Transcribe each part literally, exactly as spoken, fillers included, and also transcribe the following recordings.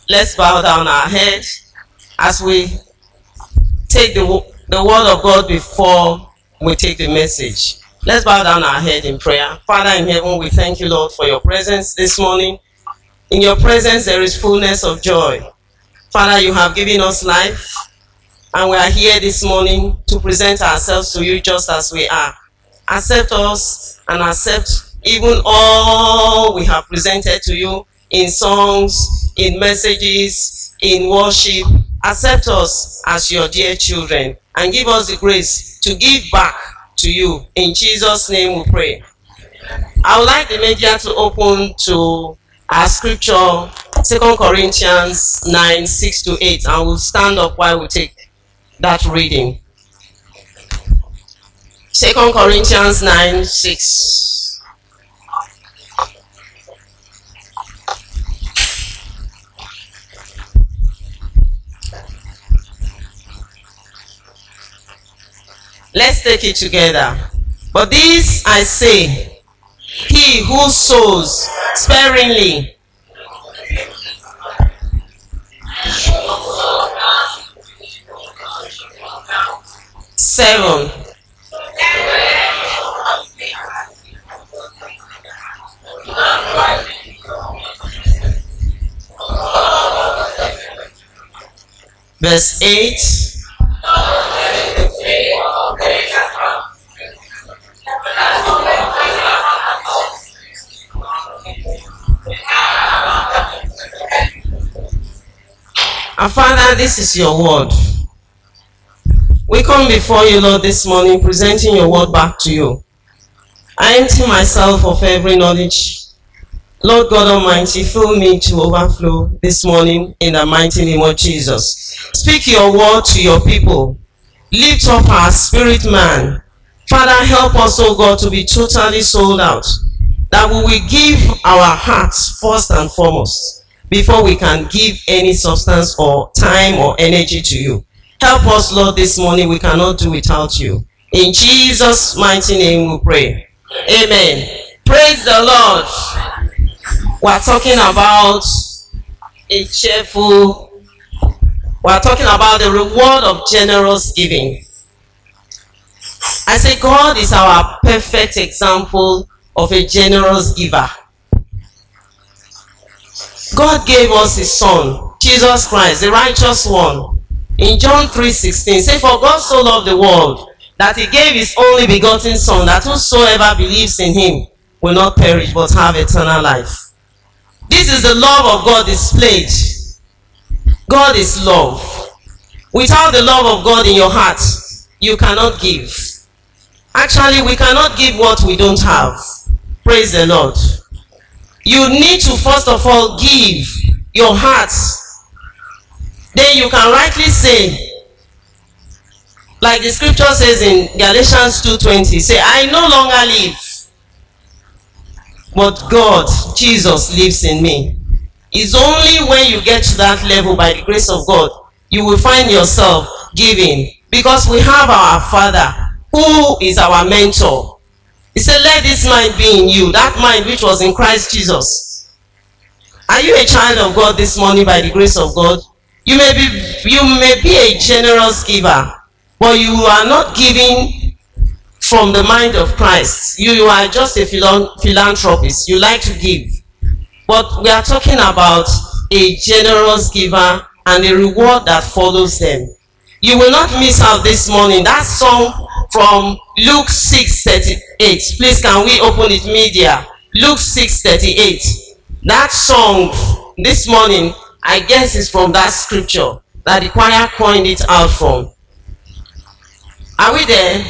let's bow down our head as we take the, the word of God before we take the message. Let's bow down our head in prayer. Father in heaven, we thank you, Lord, for your presence this morning. In your presence, there is fullness of joy. Father, you have given us life, and we are here this morning to present ourselves to you just as we are. Accept us and accept even all we have presented to you in songs, in messages, in worship. Accept us as your dear children and give us the grace to give back to you. In Jesus' name we pray. I would like the media to open to our scripture, Second Corinthians nine, six to eight, and we'll stand up while we take that reading. Second Corinthians nine, six. Let's take it together. But this I say, he who sows sparingly seven. Verse eight. Our Father, this is your word. We come before you, Lord, this morning, presenting your word back to you. I empty myself of every knowledge. Lord God Almighty, fill me to overflow this morning in the mighty name of Jesus. Speak your word to your people. Lift up our spirit man. Father, help us, oh God, to be totally sold out, that we will give our hearts first and foremost before we can give any substance or time or energy to you. Help us, Lord, this morning. We cannot do without you. In Jesus' mighty name we pray. Amen. Praise the Lord. We are talking about a cheerful, we are talking about the reward of generous giving. I say God is our perfect example of a generous giver. God gave us his son, Jesus Christ, the righteous one. In John three sixteen, say, for God so loved the world that he gave his only begotten son, that whosoever believes in him will not perish but have eternal life. This is the love of God displayed. God is love. Without the love of God in your heart, you cannot give. Actually, we cannot give what we don't have. Praise the Lord. You need to first of all give your heart. Then you can rightly say, like the scripture says in Galatians two twenty, say, I no longer live, but God, Jesus, lives in me. It's only when you get to that level, by the grace of God, you will find yourself giving, because we have our Father who is our mentor. He said, let this mind be in you, that mind which was in Christ Jesus. Are you a child of God this morning by the grace of God? You may be, you may be a generous giver, but you are not giving from the mind of Christ. You, you are just a philanthropist. You like to give. But we are talking about a generous giver and the reward that follows them. You will not miss out this morning. That song from Luke six thirty-eight. Please, can we open it, media? Luke six thirty-eight. That song this morning, I guess, is from that scripture that the choir coined it out from. Are we there?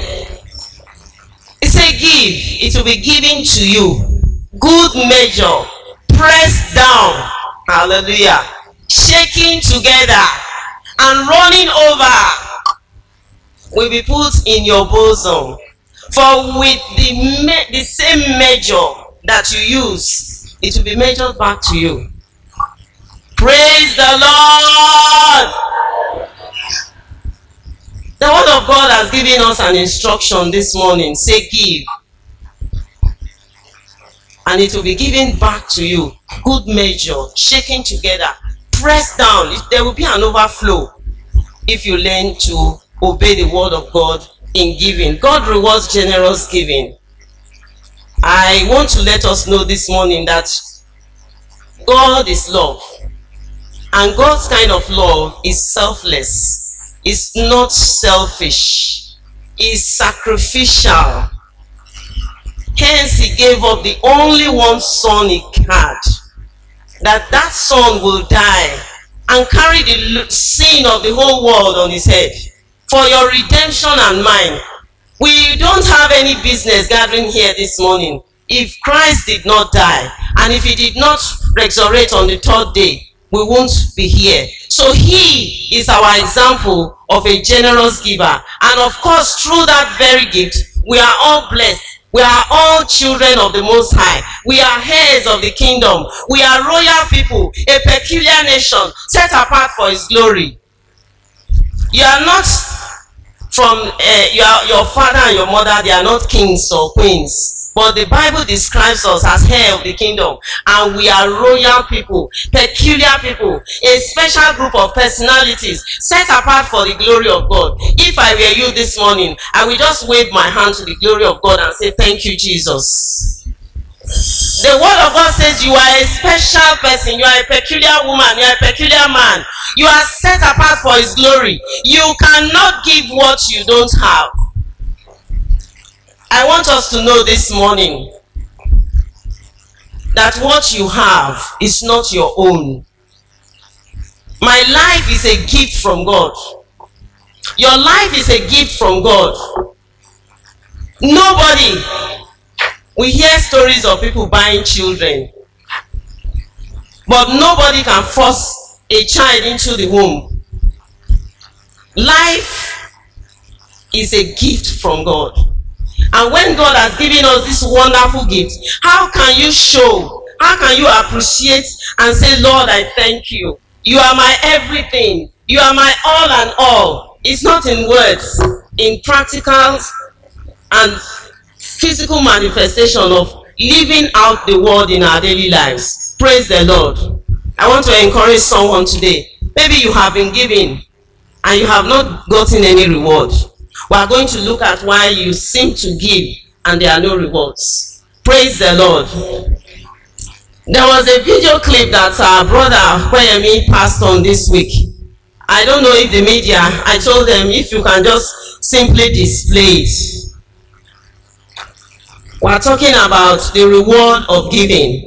It says, give, it will be given to you. Good measure, pressed down, hallelujah, shaking together and running over, will be put in your bosom. For with the, me the same measure that you use, it will be measured back to you. Praise the Lord. The word of God has given us an instruction this morning. Say, give. And it will be given back to you. Good measure, shaking together, pressed down. There will be an overflow if you learn to obey the word of God in giving. God rewards generous giving. I want to let us know this morning that God is love. And God's kind of love is selfless. It's not selfish. It's sacrificial. Hence, he gave up the only one son he had, that that son will die and carry the sin of the whole world on his head for your redemption and mine. We don't have any business gathering here this morning if Christ did not die, and if he did not resurrect on the third day, we won't be here. So he is our example of a generous giver, and of course through that very gift we are all blessed. We are all children of the Most High. We are heirs of the kingdom. We are royal people, a peculiar nation, set apart for his glory. You are not from uh, your, your father and your mother, they are not kings or queens. But the Bible describes us as heirs of the kingdom. And we are royal people, peculiar people, a special group of personalities set apart for the glory of God. If I were you this morning, I will just wave my hand to the glory of God and say, thank you, Jesus. The word of God says you are a special person, you are a peculiar woman, you are a peculiar man. You are set apart for his glory. You cannot give what you don't have. I want us to know this morning that what you have is not your own. My life is a gift from God. Your life is a gift from God. Nobody. We hear stories of people buying children, but nobody can force a child into the womb. Life is a gift from God. And when God has given us this wonderful gift, how can you show, how can you appreciate and say, Lord, I thank you. You are my everything. You are my all and all. It's not in words, in practical and physical manifestation of living out the word in our daily lives. Praise the Lord. I want to encourage someone today. Maybe you have been giving and you have not gotten any reward. We are going to look at why you seem to give and there are no rewards. Praise the Lord. There was a video clip that our brother Kweyemi passed on this week. I don't know if the media, I told them if you can just simply display it. We are talking about the reward of giving.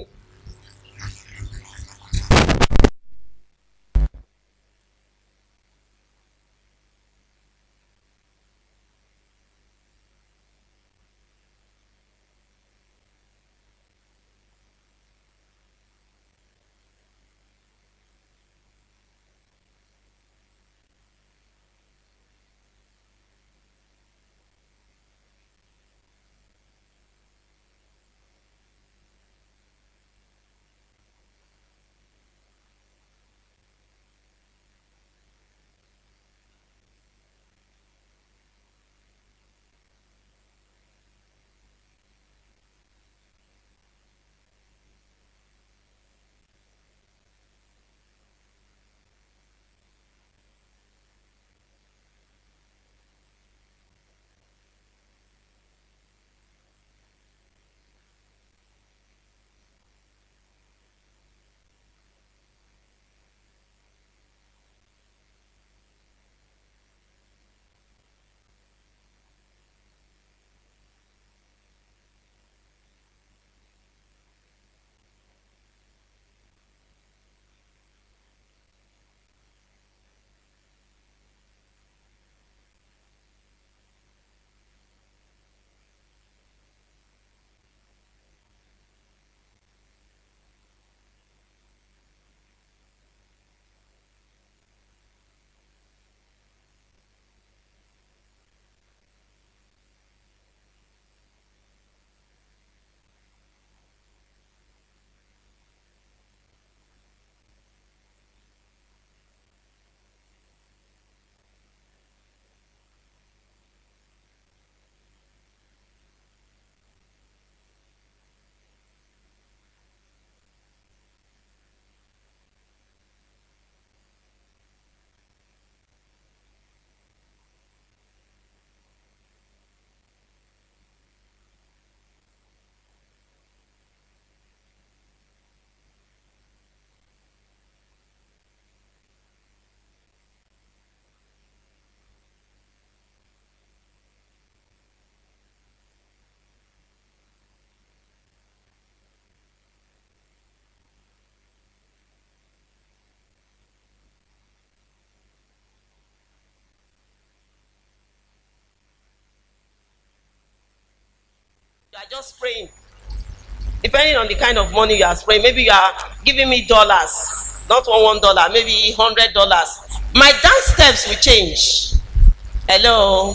You are just praying. Depending on the kind of money you are spraying, maybe you are giving me dollars, not one one dollar, maybe hundred dollars. My dance steps will change. Hello.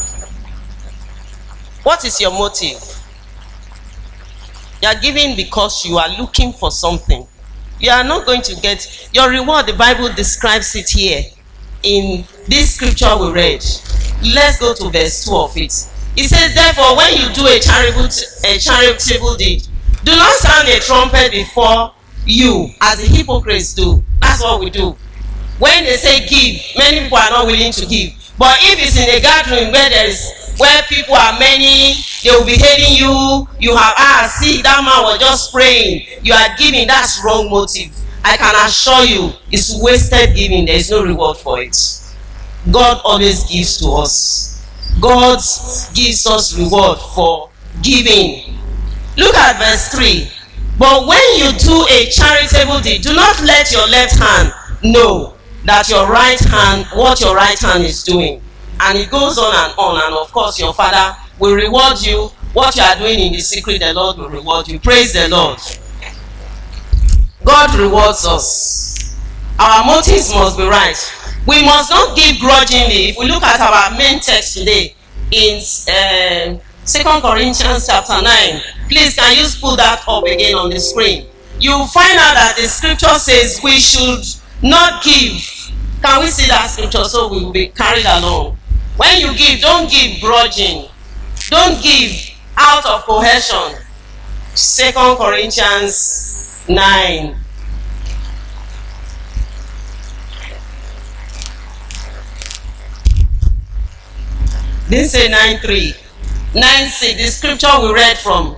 What is your motive? You are giving because you are looking for something. You are not going to get your reward. The Bible describes it here in this scripture we read. Let's go to verse two of it. It says, therefore, when you do a charitable, a charitable deed, do not sound a trumpet before you, as the hypocrites do. That's what we do. When they say give, many people are not willing to give. But if it's in a gathering where there is, where people are many, they will be hailing you. You have, ah, see, that man was just praying. You are giving. That's wrong motive. I can assure you, it's wasted giving. There is no reward for it. God always gives to us. God gives us reward for giving. Look at verse three. But when you do a charitable deed, do not let your left hand know that your right hand, what your right hand is doing. And it goes on and on. And of course, your Father will reward you. What you are doing in the secret, the Lord will reward you. Praise the Lord. God rewards us. Our motives must be right. We must not give grudgingly. If we look at our main text today in uh, Second Corinthians chapter nine, please can you pull that up again on the screen? You will find out that the scripture says we should not give. Can we see that scripture so we will be carried along? When you give, don't give grudging. Don't give out of coercion. Second Corinthians nine. Didn't say nine three. nine six. The scripture we read from.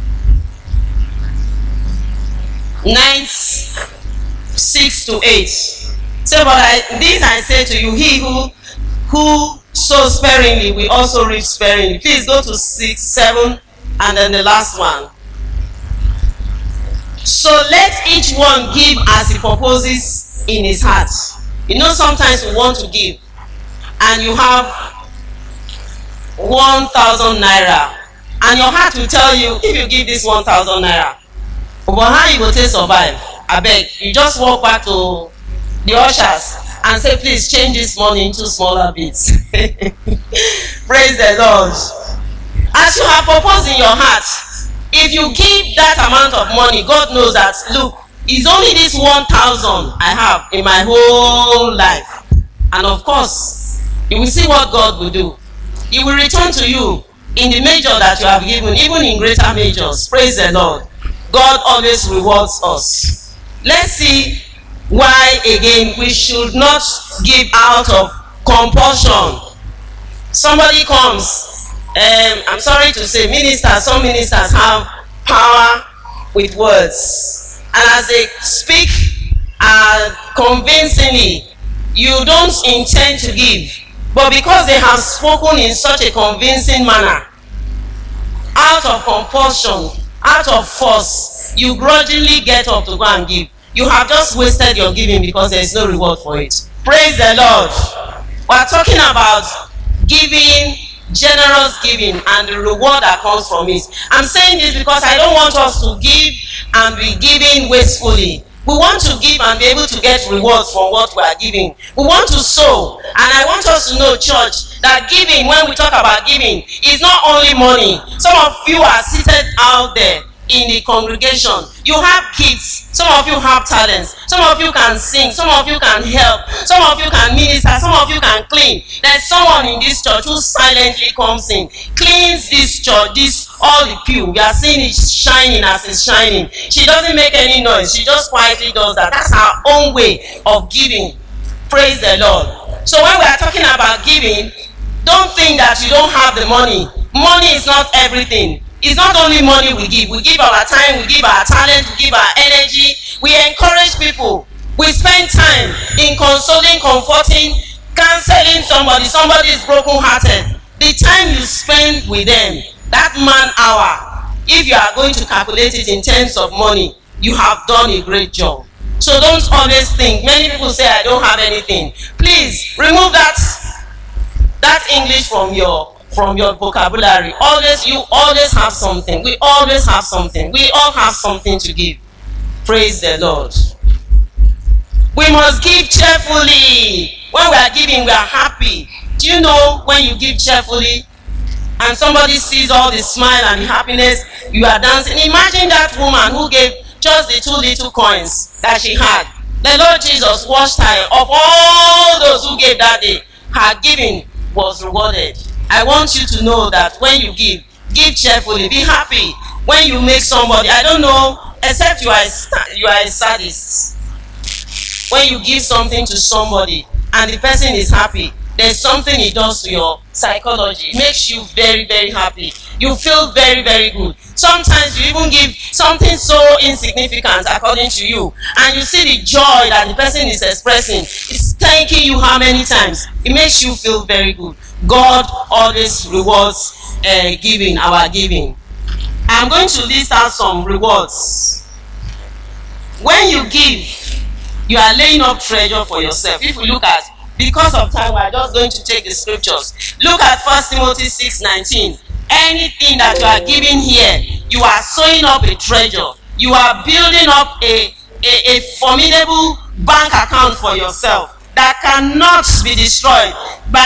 nine six to eight. So, but I, this I say to you, he who who sows sparingly will also reap sparingly. Please go to six, seven, and then the last one. So let each one give as he proposes in his heart. You know, sometimes we want to give, and you have one thousand naira, and your heart will tell you, if you give this one thousand naira, but how you go to survive? I beg, you just walk back to the ushers and say, please change this money into smaller bits. Praise the Lord. As you have proposed in your heart, if you give that amount of money, God knows that, look, it's only this one thousand I have in my whole life. And of course, you will see what God will do. He will return to you in the measure that you have given, even in greater measures. Praise the Lord. God always rewards us. Let's see why, again, we should not give out of compulsion. Somebody comes, um, I'm sorry to say, ministers, some ministers have power with words. And as they speak uh, convincingly, you don't intend to give. But because they have spoken in such a convincing manner, out of compulsion, out of force, you grudgingly get up to go and give. You have just wasted your giving because there is no reward for it. Praise the Lord. We are talking about giving, generous giving, and the reward that comes from it. I'm saying this because I don't want us to give and be giving wastefully. We want to give and be able to get rewards from what we are giving. We want to sow. And I want us to know, church, that giving, when we talk about giving, is not only money. Some of you are seated out there in the congregation. You have gifts. Some of you have talents. Some of you can sing. Some of you can help. Some of you can minister. Some of you can clean. There's someone in this church who silently comes in, cleans this church, this all the pew. We are seeing it shining as it's shining. She doesn't make any noise. She just quietly does that. That's her own way of giving. Praise the Lord. So when we are talking about giving, don't think that you don't have the money. Money is not everything. It's not only money we give. We give our time, we give our talent, we give our energy. We encourage people. We spend time in consoling, comforting, counseling somebody. Somebody is broken-hearted. The time you spend with them, that man hour, if you are going to calculate it in terms of money, you have done a great job. So don't always think. Many people say, I don't have anything. Please, remove that, that English from your from your vocabulary. Always, you always have something. We always have something. We all have something to give. Praise the Lord. We must give cheerfully. When we are giving, we are happy. Do you know when you give cheerfully and somebody sees all the smile and the happiness, you are dancing? Imagine that woman who gave just the two little coins that she had. The Lord Jesus washed her. Of all those who gave that day, her giving was rewarded. I want you to know that when you give, give cheerfully, be happy. When you make somebody, I don't know, except you are a, you are a sadist. When you give something to somebody and the person is happy, there's something it does to your psychology. It makes you very, very happy. You feel very, very good. Sometimes you even give something so insignificant according to you, and you see the joy that the person is expressing. It's thanking you how many times. It makes you feel very good. God always rewards uh, giving, our giving. I'm going to list out some rewards. When you give, you are laying up treasure for yourself. If we look at, because of time, we are just going to take the scriptures. Look at First Timothy six nineteen. Anything that you are giving here, you are sewing up a treasure. You are building up a, a, a formidable bank account for yourself that cannot be destroyed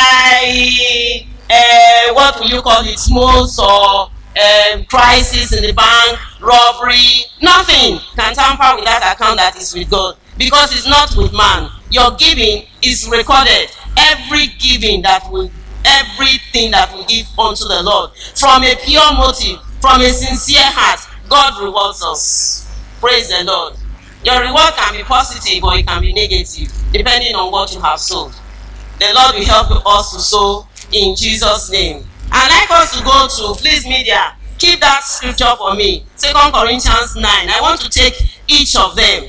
by, uh, what will you call it, smalls or um, crisis in the bank, robbery. Nothing can tamper with that account that is with God, because it's not with man. Your giving is recorded. Every giving that will, everything that we give unto the Lord, from a pure motive, from a sincere heart, God rewards us. Praise the Lord. Your reward can be positive or it can be negative, depending on what you have sown. The Lord will help us to sow in Jesus' name. I'd like us to go to, please media, keep that scripture for me. Second Corinthians nine. I want to take each of them.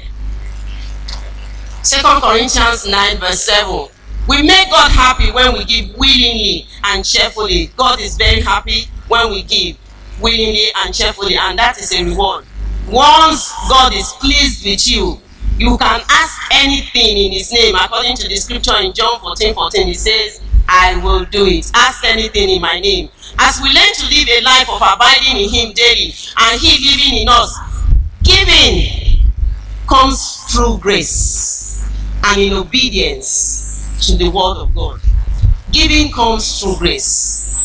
Second Corinthians nine verse seven. We make God happy when we give willingly and cheerfully. God is very happy when we give willingly and cheerfully, and that is a reward. Once God is pleased with you, you can ask anything in his name. According to the scripture in John fourteen fourteen, it says, I will do it. Ask anything in my name. As we learn to live a life of abiding in him daily and he living in us, giving comes through grace and in obedience to the word of God. Giving comes through grace.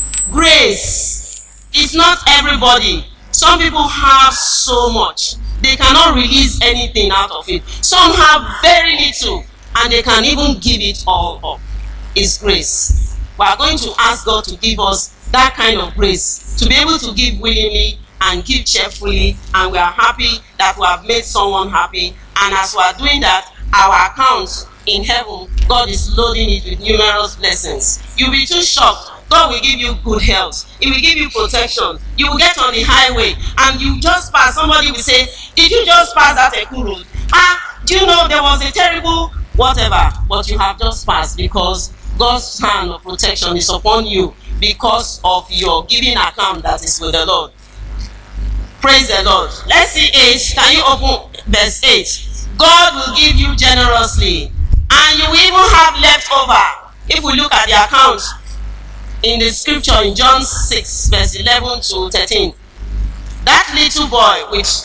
Grace is not everybody. Some people have so much, they cannot release anything out of it. Some have very little, and they can even give it all up. It's grace. We are going to ask God to give us that kind of grace, to be able to give willingly and give cheerfully, and we are happy that we have made someone happy. And as we are doing that, our accounts in heaven, God is loading it with numerous blessings. You'll be too shocked. God will give you good health. He will give you protection. You will get on the highway and you just pass. Somebody will say, did you just pass that Eku road? Ah, do you know there was a terrible whatever, but you have just passed because God's hand of protection is upon you because of your giving account that is with the Lord. Praise the Lord. Let's see eight. Can you open verse eight? God will give you generously, and you will even have left over. If we look at the account in the scripture in John six verse eleven to thirteen, that little boy with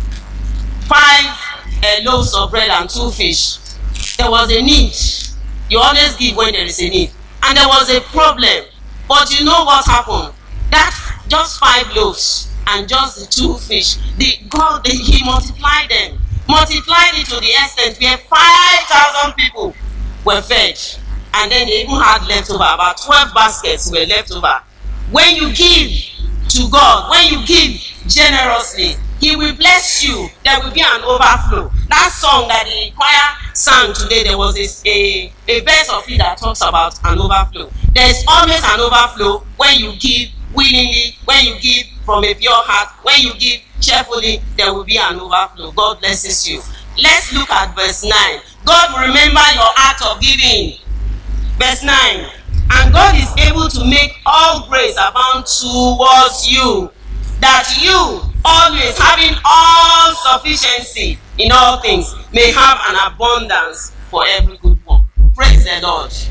five uh, loaves of bread and two fish, there was a need. You always give when there is a need, and there was a problem. But you know what happened? That just five loaves and just the two fish, the God, the, he multiplied them, multiplied it to the extent where five thousand people were fed. And then they even had leftover. About twelve baskets were left over. When you give to God, when you give generously, he will bless you. There will be an overflow. That song that the choir sang today, there was a, a, a verse of it that talks about an overflow. There is always an overflow when you give willingly, when you give from a pure heart, when you give cheerfully, there will be an overflow. God blesses you. Let's look at verse nine. God will remember your act of giving. Verse nine, and God is able to make all grace abound towards you, that you, always having all sufficiency in all things, may have an abundance for every good work. Praise the Lord.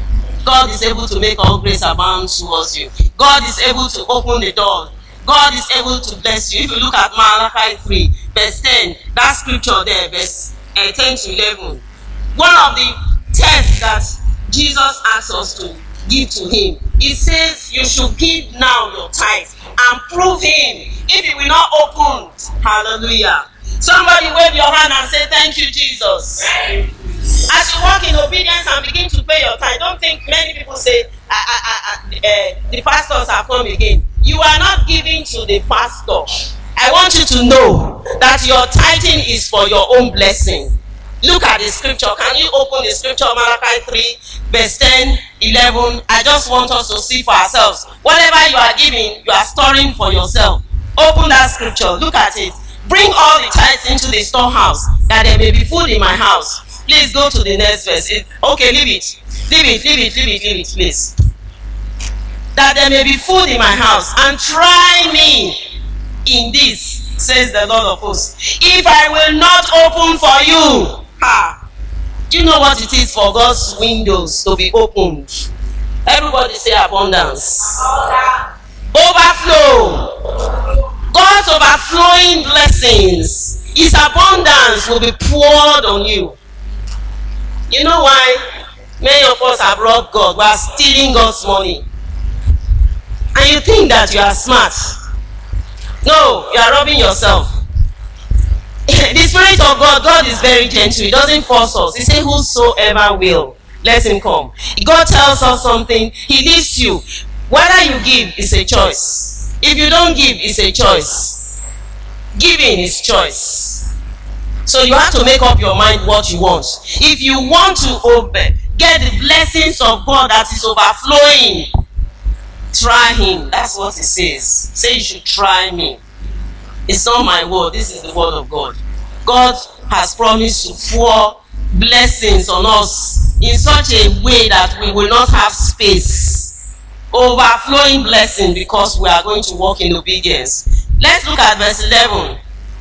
God is able to make all grace abound towards you. God is able to open the door. God is able to bless you. If you look at Malachi three, verse ten, that scripture there, verse uh, ten to eleven, one of the tests that Jesus asks us to give to him, he says you should give now your tithe and prove him if he will not open. Hallelujah. Somebody wave your hand and say, thank you, Jesus. As you walk in obedience and begin to pay your tithe, don't think many people say, I, I, I, uh, the pastors have come again. You are not giving to the pastor. I want you to know that your tithing is for your own blessing. Look at the scripture. Can you open the scripture, Malachi three, verse ten, eleven? I just want us to see for ourselves. Whatever you are giving, you are storing for yourself. Open that scripture. Look at it. Bring all the tithes into the storehouse, that there may be food in my house. Please go to the next verse. It, okay, leave it. Leave it, leave it, leave it, leave it, please. That there may be food in my house, and try me in this, says the Lord of hosts, if I will not open for you. Ha! Do you know what it is for God's windows to be opened? Everybody say abundance. Overflow. God's overflowing blessings, his abundance will be poured on you. You know why many of us have robbed God? We are stealing God's money. And you think that you are smart. No, you are robbing yourself. The Spirit of God, God is very gentle. He doesn't force us. He says, whosoever will, let him come. God tells us something, he leads you. Whether you give is a choice. If you don't give, it's a choice. Giving is choice. So you have to make up your mind what you want. If you want to obey, get the blessings of God that is overflowing, try him. That's what it says. Say you should try me. It's not my word. This is the word of God. God has promised to pour blessings on us in such a way that we will not have space. Overflowing blessing, because we are going to walk in obedience. Let's look at verse eleven.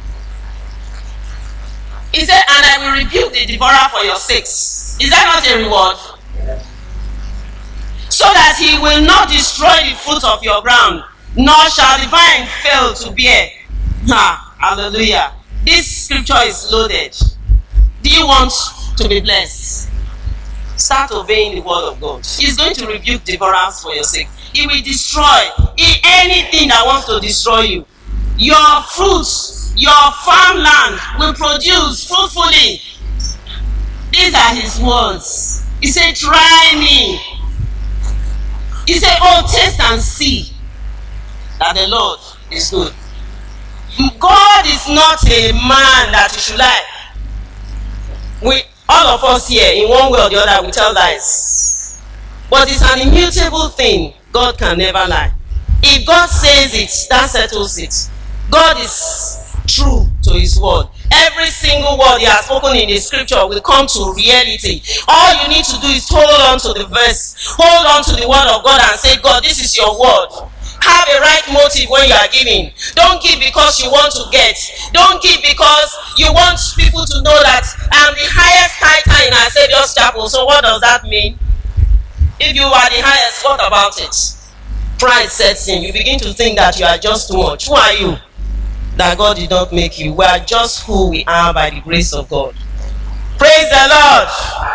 He said, and I will rebuke the devourer for your sakes. Is that not a reward? So that he will not destroy the fruit of your ground, nor shall the vine fail to bear. Ha, hallelujah. This scripture is loaded. Do you want to be blessed? Start obeying the word of God. He's going to rebuke devourers for your sake. He will destroy anything that wants to destroy you. Your fruits, your farmland will produce fruitfully. These are his words. He said, try me. He said, oh, taste and see that the Lord is good. God is not a man that you should lie. We all of us here, in one way or the other, we tell lies. But it's an immutable thing. God can never lie. If God says it, that settles it. God is true to his word. Every single word he has spoken in the scripture will come to reality. All you need to do is hold on to the verse, hold on to the word of God and say, God, this is your word. Have a right motive when you are giving. Don't give because you want to get. Don't give because you want people to know that I am the highest tither in our Savior's chapel. So what does that mean? If you are the highest, what about it? Pride sets in. You begin to think that you are just too much. Who are you? That God did not make you. We are just who we are by the grace of God. Praise the Lord.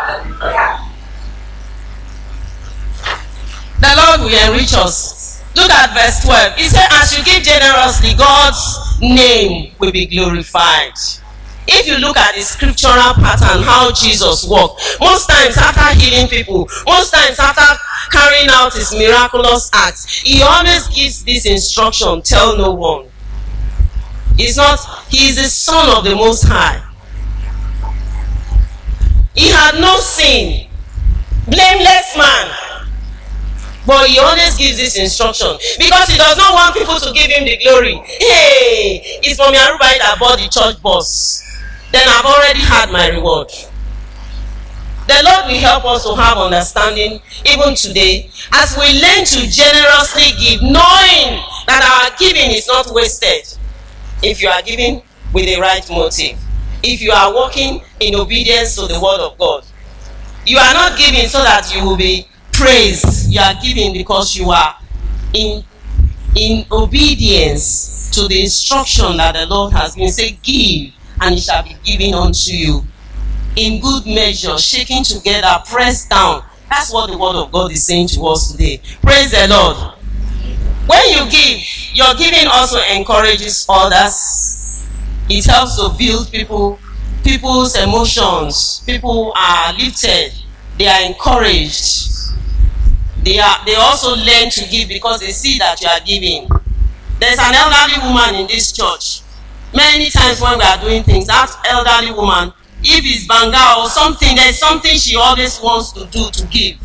The Lord will enrich us. Look at verse twelve. He said, as you give generously, God's name will be glorified. If you look at the scriptural pattern, how Jesus walked, most times after healing people, most times after carrying out his miraculous acts, he always gives this instruction, tell no one. He's not, he is the Son of the Most High. He had no sin. Blameless man. But he always gives this instruction because he does not want people to give him the glory. Hey, it's Mommy Arubai that bought the church bus. Then I've already had my reward. The Lord will help us to have understanding even today as we learn to generously give, knowing that our giving is not wasted. If you are giving with the right motive, if you are walking in obedience to the word of God, you are not giving so that you will be praise. You are giving because you are in, in obedience to the instruction that the Lord has given. Say, give, and it shall be given unto you. In good measure, shaking together, pressed down. That's what the word of God is saying to us today. Praise the Lord. When you give, your giving also encourages others. It helps to build people, people's emotions. People are lifted. They are encouraged. They are. They also learn to give because they see that you are giving. There's an elderly woman in this church. Many times when we are doing things, that elderly woman, if it's banga or something, there's something she always wants to do to give.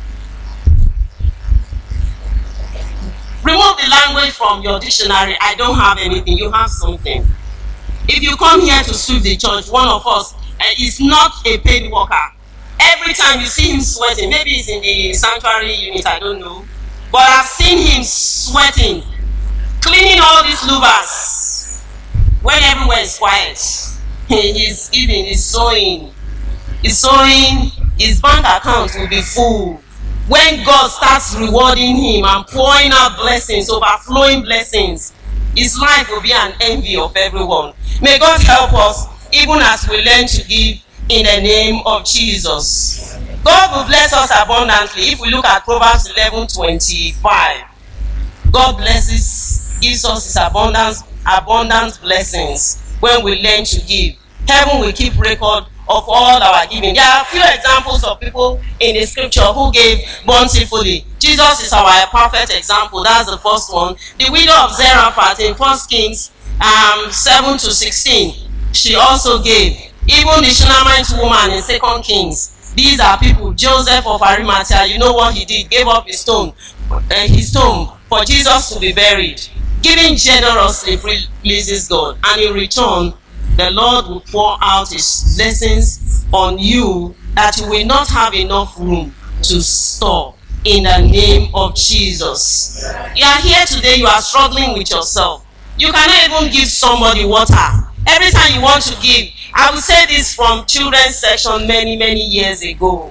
Remove the language from your dictionary. I don't have anything. You have something. If you come here to sweep the church, one of us uh, is not a paid worker. Every time you see him sweating, maybe he's in the sanctuary unit, I don't know. But I've seen him sweating, cleaning all these louvers when everywhere is quiet. He's giving, he's sowing. He's sowing, his bank account will be full. When God starts rewarding him and pouring out blessings, overflowing blessings, his life will be an envy of everyone. May God help us, even as we learn to give in the name of Jesus. God will bless us abundantly. If we look at Proverbs eleven twenty-five, God blesses, gives us his abundance, abundant blessings when we learn to give. Heaven will keep record of all our giving. There are a few examples of people in the scripture who gave bountifully. Jesus is our perfect example. That's the first one. The widow of Zarephath in First Kings um, seven to sixteen, she also gave. Even the Shunammite woman in Second Kings. These are people. Joseph of Arimathea, you know what he did? Gave up his tomb, uh, his tomb for Jesus to be buried. Giving generously pleases God, and in return, the Lord will pour out his blessings on you that you will not have enough room to store, in the name of Jesus. You are here today, you are struggling with yourself. You cannot even give somebody water. Every time you want to give, I will say this from children's section many, many years ago.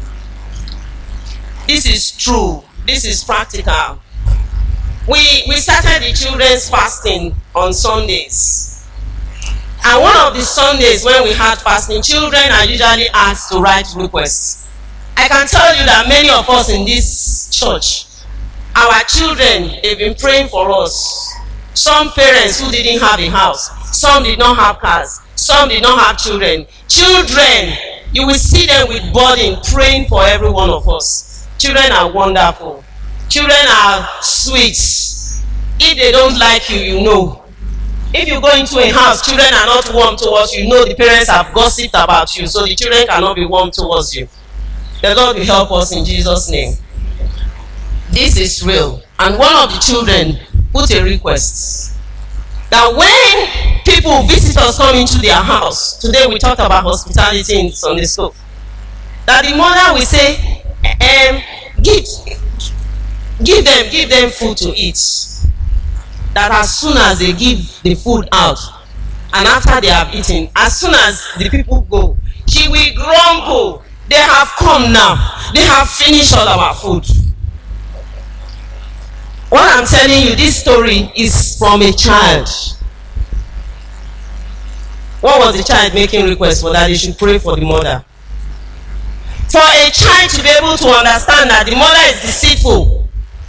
This is true. This is practical. We, we started the children's fasting on Sundays. And one of the Sundays when we had fasting, children are usually asked to write requests. I can tell you that many of us in this church, our children, they've been praying for us. Some parents who didn't have a house, some did not have cars, some did not have children. Children, you will see them with burden praying for every one of us. Children are wonderful. Children are sweet. If they don't like you, you know. If you go into a house, children are not warm towards you, you know the parents have gossiped about you, so the children cannot be warm towards you. The Lord will help us in Jesus' name. This is real. And one of the children put a request that when people, visitors come into their house, today we talked about hospitality in Sunday school, that the mother will say, um, give, give them, give them food to eat. That as soon as they give the food out, and after they have eaten, as soon as the people go, she will grumble. They have come now. They have finished all our food. What I'm telling you, this story is from a child. What was the child making request for? That they should pray for the mother. For a child to be able to understand that the mother is deceitful,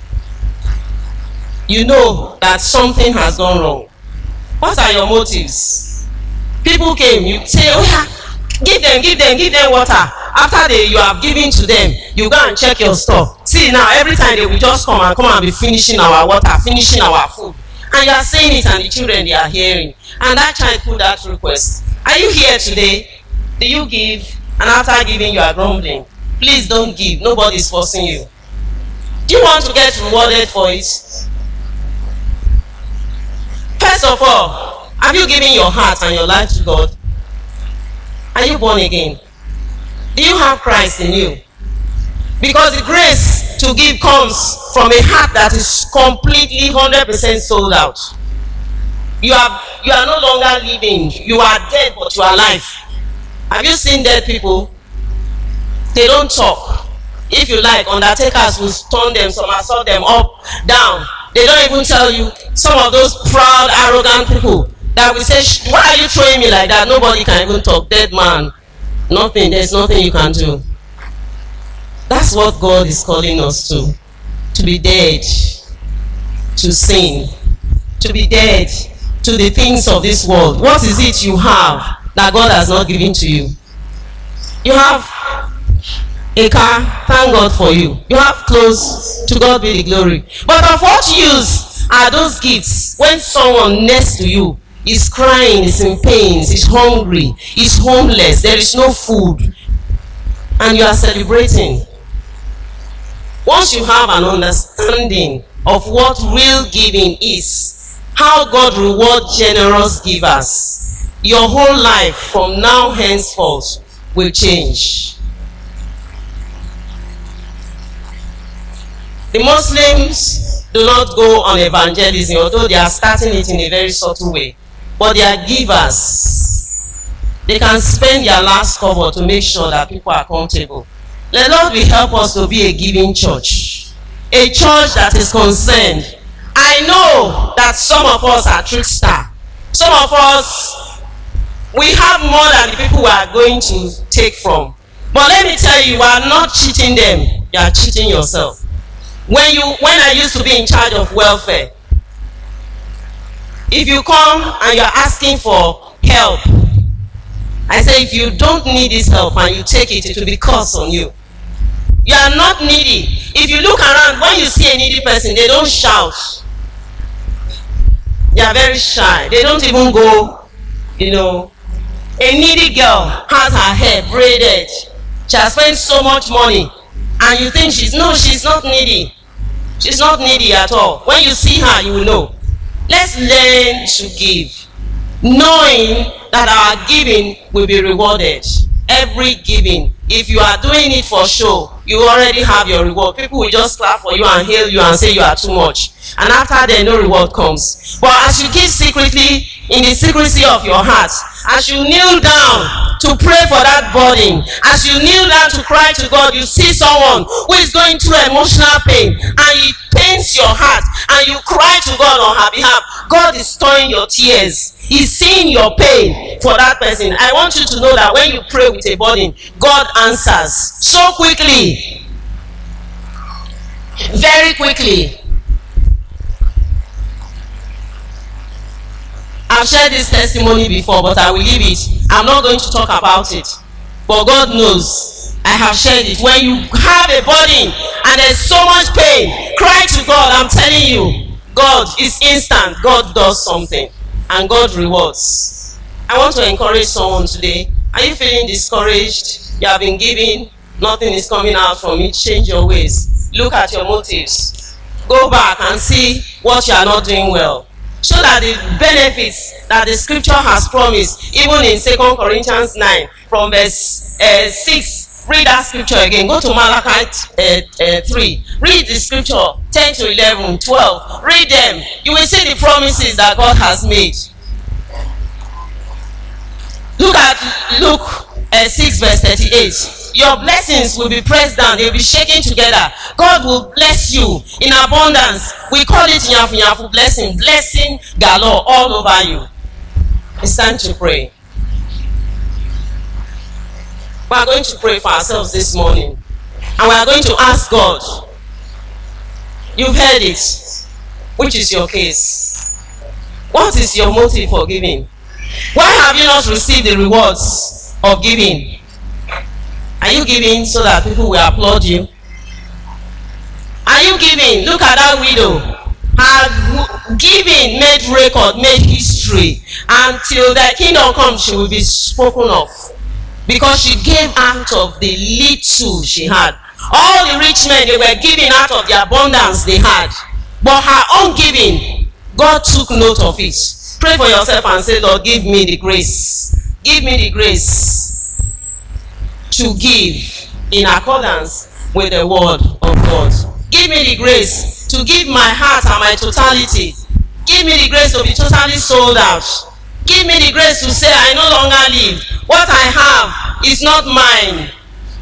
you know that something has gone wrong. What are your motives? People came, you say, oh yeah, give them, give them, give them water. After they, you have given to them, you go and check your stuff. See now, every time they will just come and come and be finishing our water, finishing our food. And you are saying it and the children, they are hearing. And that child put that request. Are you here today? Do you give? And after giving, you are grumbling. Please don't give. Nobody is forcing you. Do you want to get rewarded for it? First of all, have you given your heart and your life to God? Are you born again? Do you have Christ in you? Because the grace to give comes from a heart that is completely one hundred percent sold out. You are, you are no longer living. You are dead, but you are alive. Have you seen dead people? They don't talk. If you like, undertakers will turn them, somersault them up, down. They don't even tell you. Some of those proud, arrogant people that will say, why are you throwing me like that? Nobody can even talk. Dead man. Nothing. There's nothing you can do. That's what God is calling us to. To be dead to sin. To be dead to the things of this world. What is it you have that God has not given to you? You have a car, thank God for you. You have clothes, to God be the glory. But of what use are those gifts when someone next to you is crying, is in pain, is hungry, is homeless, there is no food, and you are celebrating? Once you have an understanding of what real giving is, how God rewards generous givers, your whole life from now henceforth will change. The Muslims do not go on evangelism, although they are starting it in a very subtle way. But they are givers. They can spend their last cover to make sure that people are comfortable. The Lord will help us to be a giving church. A church that is concerned. I know that some of us are trickster. Some of us, we have more than the people we are going to take from. But let me tell you, you are not cheating them. You are cheating yourself. When you, when I used to be in charge of welfare, if you come and you're asking for help, I say if you don't need this help and you take it, it will be cost on you. You are not needy. If you look around, when you see a needy person, they don't shout. They are very shy. They don't even go, you know. A needy girl has her hair braided. She has spent so much money. And you think she's, no, she's not needy. She's not needy at all. When you see her, you will know. Let's learn to give, knowing that our giving will be rewarded. Every giving. If you are doing it for show, you already have your reward. People will just clap for you and hail you and say you are too much. And after that, no reward comes. But as you give secretly, in the secrecy of your heart, as you kneel down to pray for that burden, as you kneel down to cry to God, you see someone who is going through emotional pain, and it pains your heart, and you cry to God on her behalf. God is storing your tears. He's seeing your pain for that person. I want you to know that when you pray with a burden, God answers so quickly, very quickly. I've shared this testimony before, but I will leave it. I'm not going to talk about it. But God knows I have shared it. When you have a burden and there's so much pain, cry to God. I'm telling you, God is instant. God does something. And God rewards. I want to encourage someone today. Are you feeling discouraged? You have been giving. Nothing is coming out from it. Change your ways. Look at your motives. Go back and see what you are not doing well. So that the benefits that the scripture has promised, even in Second Corinthians nine, from verse uh, six, read that scripture again. Go to Malachi uh, uh, three. Read the scripture ten to eleven, twelve. Read them. You will see the promises that God has made. Look at Luke uh, six, verse thirty-eight. Your blessings will be pressed down. They will be shaken together. God will bless you in abundance. We call it nyafu nyafu blessing. Blessing galore all over you. It's time to pray. We are going to pray for ourselves this morning. And we are going to ask God. You've heard it. Which is your case? What is your motive for giving? Why have you not received the rewards of giving? Are you giving so that people will applaud you? Are you giving? Look at that widow. Her giving made record, made history. Until the kingdom comes, she will be spoken of. Because she gave out of the little she had. All the rich men, they were giving out of the abundance they had. But her own giving, God took note of it. Pray for yourself and say, Lord, give me the grace. Give me the grace to give in accordance with the word of God. Give me the grace to give my heart and my totality. Give me the grace to be totally sold out. Give me the grace to say I no longer live. What I have is not mine.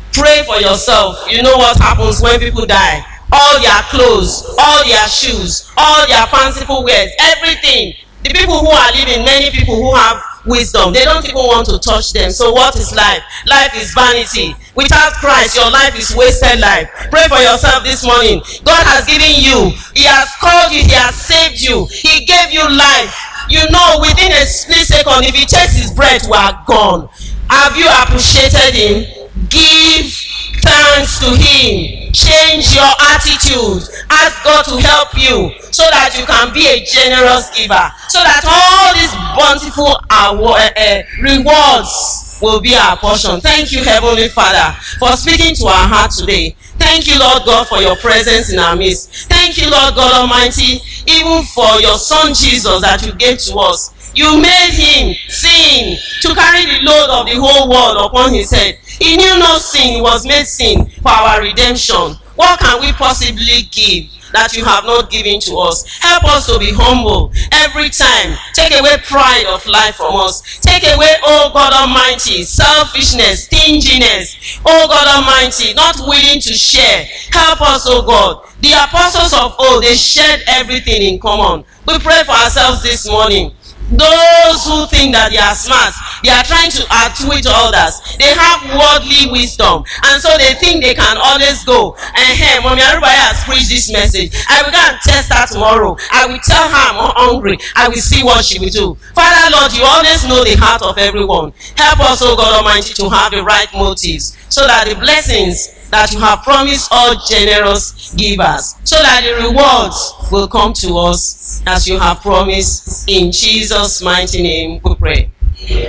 Pray for yourself. You know what happens when people die. All their clothes, all their shoes, all their fanciful wares, everything. The people who are living, many people who have wisdom, they don't even want to touch them. So what is life? Life is vanity. Without Christ, your life is wasted life. Pray for yourself this morning. God has given you. He has called you. He has saved you. He gave you life. You know, within a split second, if he takes his breath, we are gone. Have you appreciated him? Give thanks to him. Change your attitude. Ask God to help you so that you can be a generous giver. So that all these bountiful award, uh, rewards will be our portion. Thank you, Heavenly Father, for speaking to our heart today. Thank you, Lord God, for your presence in our midst. Thank you, Lord God Almighty, even for your Son Jesus that you gave to us. You made him sin to carry the load of the whole world upon his head. He knew no sin. He was made sin for our redemption. What can we possibly give that you have not given to us? Help us to be humble every time. Take away pride of life from us. Take away, oh God Almighty, selfishness, stinginess. Oh God Almighty, not willing to share. Help us, oh God. The apostles of old, they shared everything in common. We pray for ourselves this morning. Those who think that they are smart, they are trying to outwit others. They have worldly wisdom, and so they think they can always go. And hey, Mommy everybody has preached this message. I will go and test her tomorrow. I will tell her I'm hungry. I will see what she will do. Father Lord, you always know the heart of everyone. Help us, oh God Almighty, to have the right motives, so that the blessings that you have promised all generous givers, so that the rewards will come to us as you have promised. In Jesus' mighty name we pray.